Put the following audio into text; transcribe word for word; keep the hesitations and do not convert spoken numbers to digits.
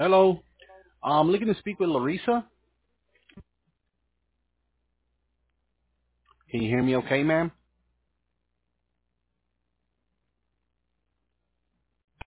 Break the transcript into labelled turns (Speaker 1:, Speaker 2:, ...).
Speaker 1: Hello. I'm looking to speak with Larissa. Can you hear me okay, ma'am?